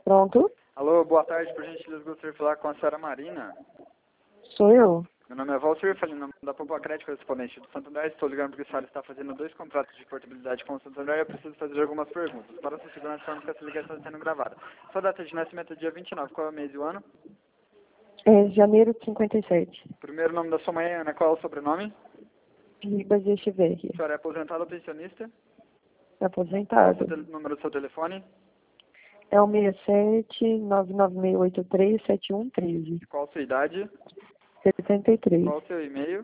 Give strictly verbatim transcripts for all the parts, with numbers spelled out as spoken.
Pronto? Alô, boa tarde, por gentileza, gostaria de falar com a senhora Marina. Sou eu. Meu nome é Walter, falei em nome da Popular Crédito, correspondente do Santander. Estou ligando porque a senhora está fazendo dois contratos de portabilidade com o Santander e eu preciso fazer algumas perguntas. Para sua segurança, informo que essa ligação está sendo gravada. Sua data de nascimento é dia vinte e nove, qual é o mês e o ano? É janeiro de cinquenta e sete. Primeiro nome da sua mãe é Ana, qual é o sobrenome? Ribas de Echeverria. A senhora é aposentada ou pensionista? Qual é o Aposentado. seu tel- número do seu telefone? É o seis sete nove nove seis oito três sete um um três. Qual a sua idade? setenta e três. Qual o seu e-mail?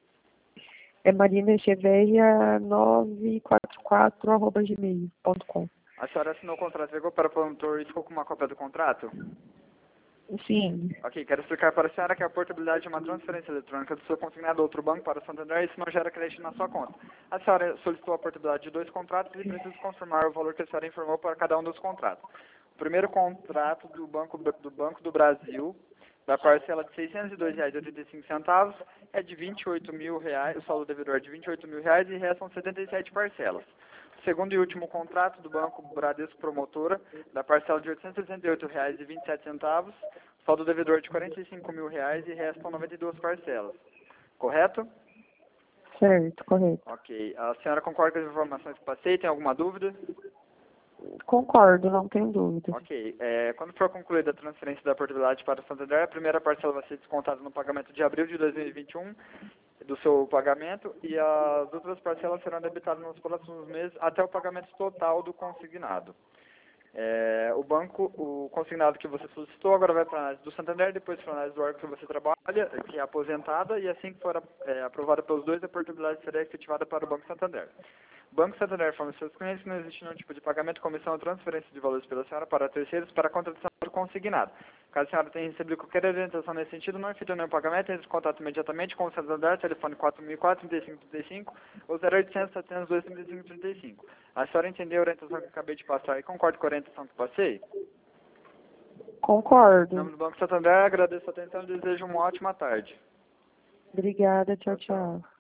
É marinaecheverria novecentos e quarenta e quatro arroba gmail ponto com. A senhora assinou o contrato, chegou para o promotor e ficou com uma cópia do contrato? Sim. Ok, quero explicar para a senhora que a portabilidade é uma transferência eletrônica do seu consignado a outro banco para o Santander e isso não gera crédito na sua conta. A senhora solicitou a portabilidade de dois contratos e precisa confirmar o valor que a senhora informou para cada um dos contratos. O primeiro contrato do Banco do, Banco do Brasil, da parcela de seiscentos e dois reais e oitenta e cinco centavos, é de vinte e oito mil reais, o saldo devedor é de vinte e oito mil reais e restam setenta e sete parcelas. O segundo e último contrato do Banco Bradesco Promotora, da parcela de oitocentos e sessenta e oito reais e vinte e sete centavos, saldo devedor de quarenta e cinco mil reais e restam noventa e duas parcelas. Correto? Certo, correto. Ok. A senhora concorda com as informações que passei? Tem alguma dúvida? Concordo, não tenho dúvida. Ok. É, quando for concluída a transferência da portabilidade para o Santander, a primeira parcela vai ser descontada no pagamento de abril de dois mil e vinte e um do seu pagamento e as outras parcelas serão debitadas nos próximos meses até o pagamento total do consignado. É, o banco, o consignado que você solicitou agora vai para a análise do Santander, depois para a análise do órgão que você trabalha, que é aposentada, e assim que for é, aprovada pelos dois, a portabilidade será efetivada para o Banco Santander. O Banco Santander informa aos seus clientes que não existe nenhum tipo de pagamento, comissão ou transferência de valores pela senhora para terceiros para a contratação do consignado. Caso a senhora tenha recebido qualquer orientação nesse sentido, não efetua nenhum pagamento, entre em contato imediatamente com o Santander, telefone quatro mil e quatro, trinta e cinco trinta e cinco ou zero oitocentos, setecentos e dois, trinta e cinco trinta e cinco. A senhora entendeu a orientação que eu acabei de passar e concorda com a orientação que passei? Em Concordo. nome do Banco Santander, agradeço a atenção e desejo uma ótima tarde. Obrigada, tchau, tchau.